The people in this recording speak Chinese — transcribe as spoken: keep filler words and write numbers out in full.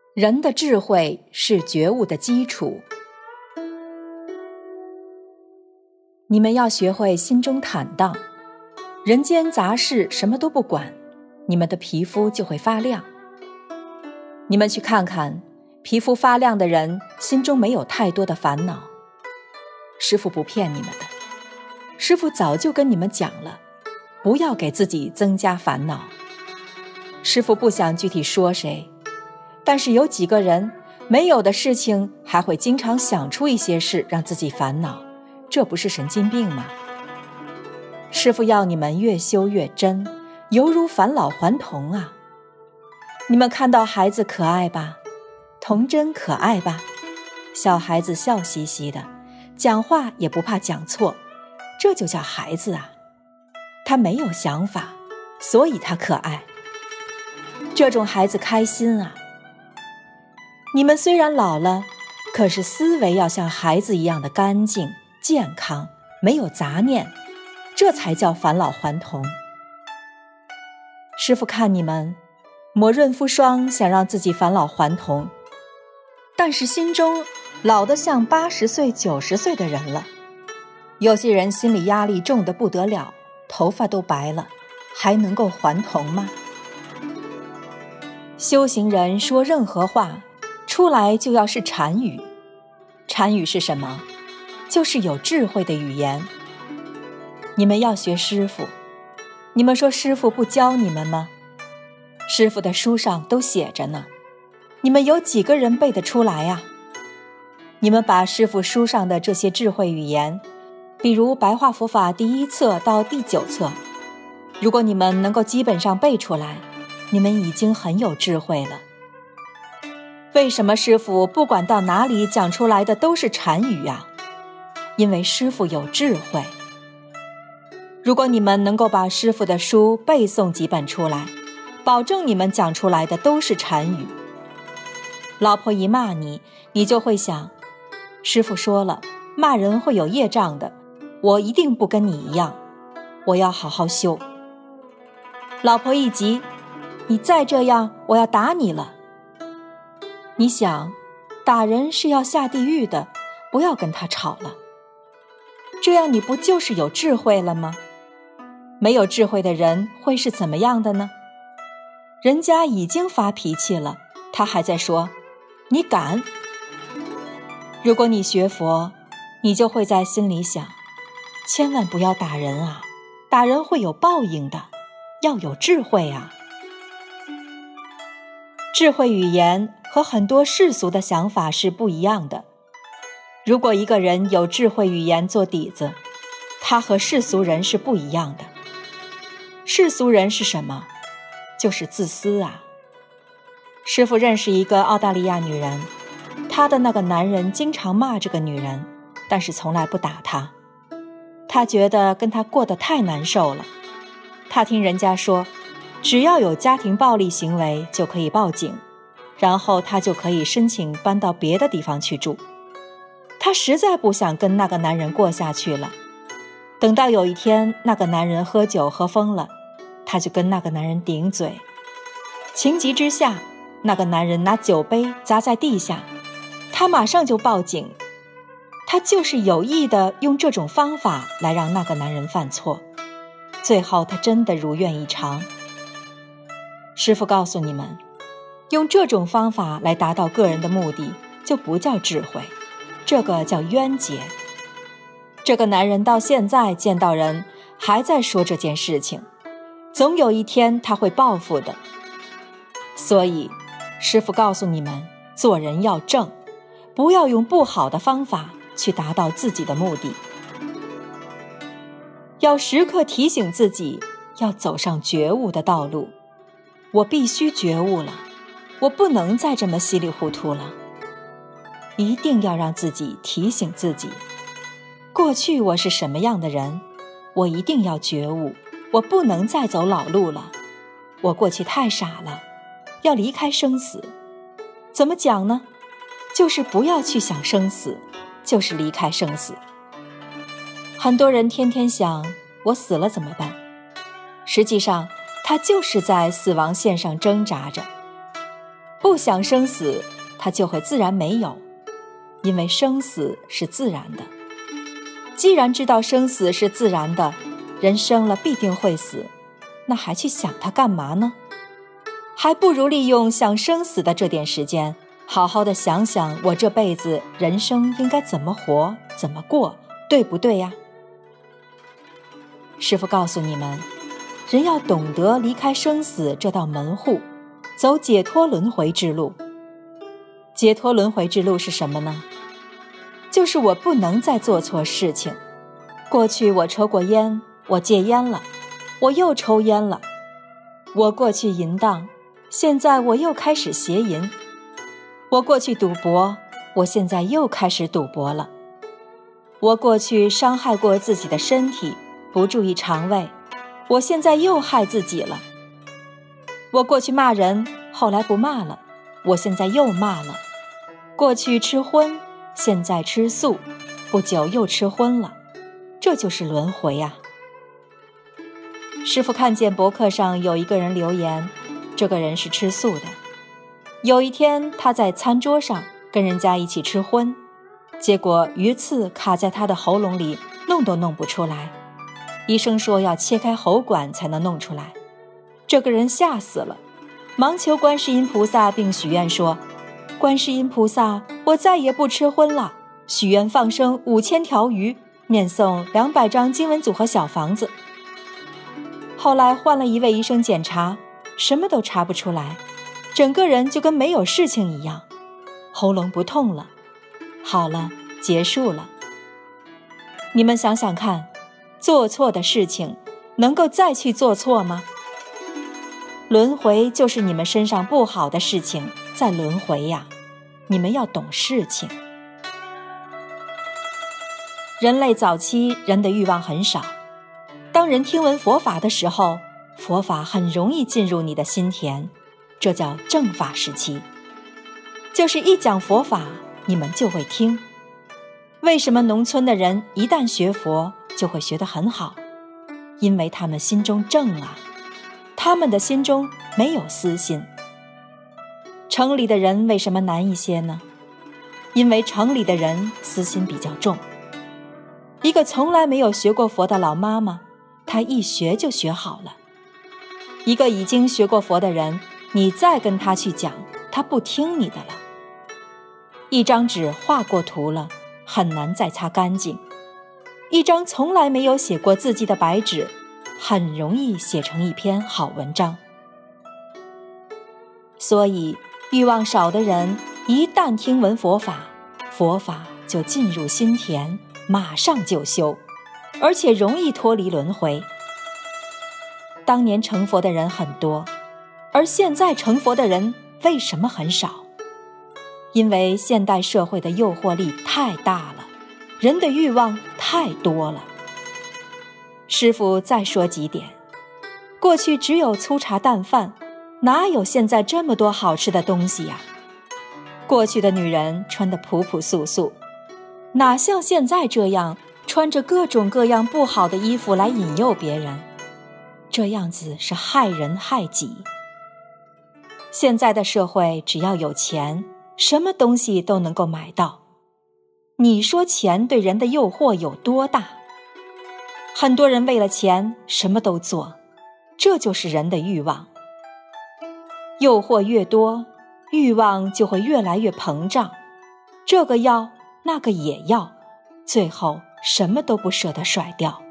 人的智慧是觉悟的基础。你们要学会心中坦荡，人间杂事什么都不管，你们的皮肤就会发亮。你们去看看，皮肤发亮的人心中没有太多的烦恼。师父不骗你们的，师父早就跟你们讲了，不要给自己增加烦恼。师父不想具体说谁，但是有几个人没有的事情还会经常想出一些事让自己烦恼，这不是神经病吗？师父要你们越修越真，犹如返老还童啊！你们看到孩子可爱吧，童真可爱吧，小孩子笑嘻嘻的，讲话也不怕讲错，这就叫孩子啊！他没有想法，所以他可爱。这种孩子开心啊！你们虽然老了，可是思维要像孩子一样的干净、健康，没有杂念，这才叫返老还童。师父看你们抹润肤霜，想让自己返老还童，但是心中老得像八十岁、九十岁的人了。有些人心理压力重得不得了，头发都白了，还能够还童吗？修行人说任何话出来就要是禅语。禅语是什么？就是有智慧的语言。你们要学师父，你们说师父不教你们吗？师父的书上都写着呢，你们有几个人背得出来呀？你们把师父书上的这些智慧语言，比如白话佛法第一册到第九册，如果你们能够基本上背出来，你们已经很有智慧了。为什么师父不管到哪里讲出来的都是禅语啊？因为师父有智慧。如果你们能够把师父的书背诵几本出来，保证你们讲出来的都是禅语。老婆一骂你，你就会想，师父说了，骂人会有业障的，我一定不跟你一样，我要好好修。老婆一急，你再这样，我要打你了。你想，打人是要下地狱的，不要跟他吵了。这样你不就是有智慧了吗？没有智慧的人会是怎么样的呢？人家已经发脾气了，他还在说，你敢？如果你学佛，你就会在心里想，千万不要打人啊，打人会有报应的，要有智慧啊。智慧语言和很多世俗的想法是不一样的。如果一个人有智慧语言做底子，他和世俗人是不一样的。世俗人是什么？就是自私啊。师父认识一个澳大利亚女人，她的那个男人经常骂这个女人，但是从来不打她。他觉得跟她过得太难受了。他听人家说，只要有家庭暴力行为就可以报警，然后他就可以申请搬到别的地方去住。他实在不想跟那个男人过下去了。等到有一天那个男人喝酒喝疯了，他就跟那个男人顶嘴。情急之下，那个男人拿酒杯砸在地下，他马上就报警。他就是有意的用这种方法来让那个男人犯错，最后他真的如愿以偿。师父告诉你们，用这种方法来达到个人的目的，就不叫智慧，这个叫冤结。这个男人到现在见到人还在说这件事情，总有一天他会报复的。所以师父告诉你们，做人要正，不要用不好的方法去达到自己的目的。要时刻提醒自己，要走上觉悟的道路。我必须觉悟了，我不能再这么稀里糊涂了。一定要让自己提醒自己，过去我是什么样的人，我一定要觉悟，我不能再走老路了。我过去太傻了，要离开生死。怎么讲呢？就是不要去想生死，就是离开生死。很多人天天想，我死了怎么办？实际上他就是在死亡线上挣扎着。 不想生死，它就会自然没有，因为生死是自然的。既然知道生死是自然的，人生了必定会死，那还去想它干嘛呢？还不如利用想生死的这点时间，好好的想想我这辈子人生应该怎么活，怎么过，对不对呀？师父告诉你们，人要懂得离开生死这道门户，走解脱轮回之路。解脱轮回之路是什么呢？就是我不能再做错事情。过去我抽过烟，我戒烟了，我又抽烟了。我过去淫荡，现在我又开始邪淫。我过去赌博，我现在又开始赌博了。我过去伤害过自己的身体，不注意肠胃，我现在又害自己了。我过去骂人，后来不骂了，我现在又骂了。过去吃荤，现在吃素，不久又吃荤了，这就是轮回呀。师父看见博客上有一个人留言，这个人是吃素的。有一天他在餐桌上跟人家一起吃荤，结果鱼刺卡在他的喉咙里，弄都弄不出来。医生说要切开喉管才能弄出来。这个人吓死了，忙求观世音菩萨，并许愿说，观世音菩萨，我再也不吃荤了，许愿放生五千条鱼，念诵两百张经文组合小房子。后来换了一位医生检查，什么都查不出来，整个人就跟没有事情一样，喉咙不痛了，好了，结束了。你们想想看，做错的事情能够再去做错吗？轮回就是你们身上不好的事情在轮回呀，你们要懂事情。人类早期人的欲望很少，当人听闻佛法的时候，佛法很容易进入你的心田，这叫正法时期。就是一讲佛法，你们就会听。为什么农村的人一旦学佛就会学得很好？因为他们心中正啊，他们的心中没有私心。城里的人为什么难一些呢？因为城里的人私心比较重。一个从来没有学过佛的老妈妈，她一学就学好了。一个已经学过佛的人，你再跟他去讲，他不听你的了。一张纸画过图了，很难再擦干净。一张从来没有写过字迹的白纸，很容易写成一篇好文章。所以欲望少的人一旦听闻佛法，佛法就进入心田，马上就修，而且容易脱离轮回。当年成佛的人很多，而现在成佛的人为什么很少？因为现代社会的诱惑力太大了，人的欲望太多了。师父再说几点，过去只有粗茶淡饭，哪有现在这么多好吃的东西呀？过去的女人穿得朴朴素素，哪像现在这样穿着各种各样不好的衣服来引诱别人，这样子是害人害己。现在的社会只要有钱，什么东西都能够买到。你说钱对人的诱惑有多大？很多人为了钱什么都做，这就是人的欲望。诱惑越多，欲望就会越来越膨胀，这个要，那个也要，最后什么都不舍得甩掉。